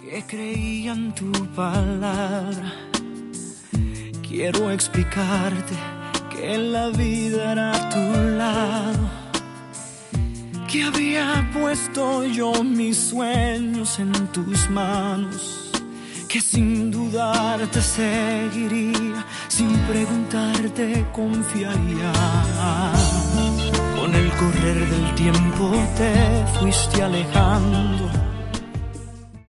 que creía en tu palabra. Quiero explicarte que la vida era a tu lado, que había puesto yo mis sueños en tus manos, que sin dudar te seguiría, sin preguntarte confiaría. Con el correr del tiempo te fuiste alejando,